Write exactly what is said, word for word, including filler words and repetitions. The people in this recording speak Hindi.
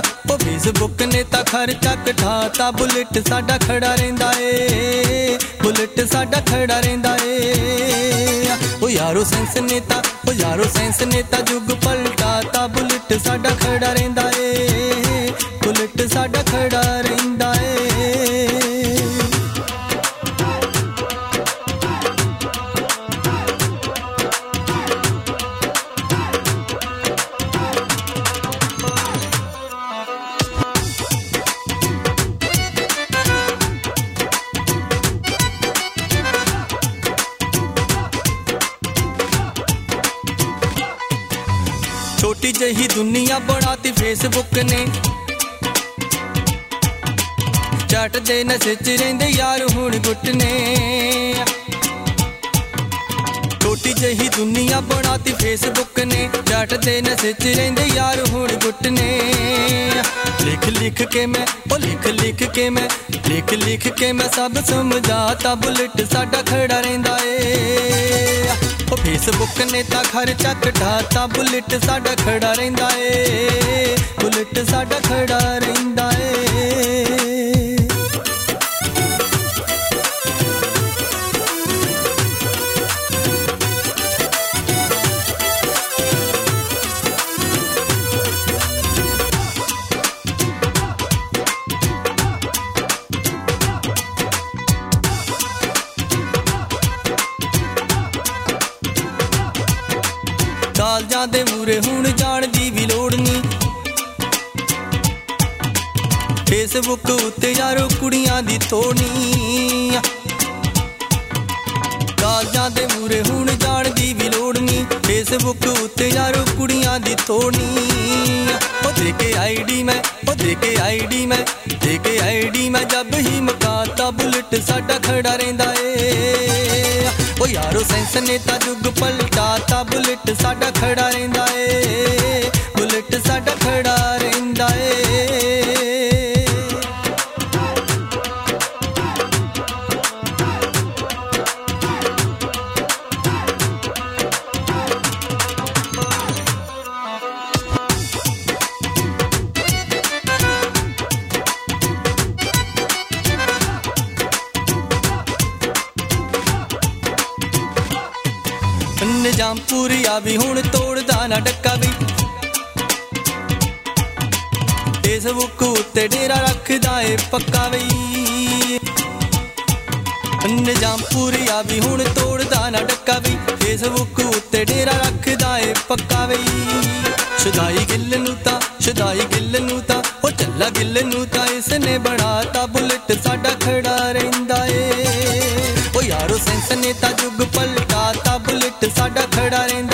ओ फेसबुक ने तां खर्चा घटाता, बुलेट साडा खड़ा रहिंदा ए, बुलेट साडा खड़ा रहिंदा ए। ओ यारो सेंस ने तां ओ यारो सेंस ने तां जुग पलटाता, बुलेट साडा खड़ा रहिंदा ए, बुलेट साडा खड़ा रहिंदा ए। छोटी जही दुनिया बनाती फेसबुक ने, चट दे नशे च रहिंदे यार हुण गुट ने। छोटी जही दुनिया बनाती फेसबुक ने, चट दे नशे च रहिंदे यार हुण गुट ने। लिख लिख के मैं ओ लिख लिख के मैं लिख लिख के मैं सब समझाता, बुलेट साडा खड़ा रहिंदा ए। ओ फेसबुक ने तां खर्चा घटाता, बुलेट साडा खड़ा रहिंदा ए, बुलेट साडा खड़ा रहिंदा ए। कालजां दे मूरे हुण जाण दी भी लोड़ नी, फेसबुक उत्ते यारो कुड़ियां दी तोड़नी। कालजां दे मूरे हुण जाण दी भी लोड़ नी, फेसबुक उत्ते यारो कुड़ियां दी तोड़नी। ओ देके आईडी मैं ओ देके आईडी मैं देके आईडी मैं जब ही मकाता, बुलेट साडा खड़ा रहिंदा ए। ओ यारो सेंस ने तां जुग पलटाता, बुलेट साडा खड़ा रहिंदा ए, बुलेट साडा खड़ा रहिंदा ए। निजाम पूरी आ भी हुण तोड़दा ना डक्का भी, फेसबुक उत्ते डेरा रखदा ए पक्का बई। निजाम पूरी आ भी हुण तोड़दा ना डक्का भी, फेसबुक उत्ते डेरा रखदा ए पक्का बई। शुदाई गिल नूं तां शुदाई गिल नूं तां ओ चल्ला गिल नूं तां इसने बनाता, बुलेट साडा खड़ा रहिंदा ए। ओ यारो सेंस ने तां जुग पलटाता, बुलेट साडा खड़ा रहिंदा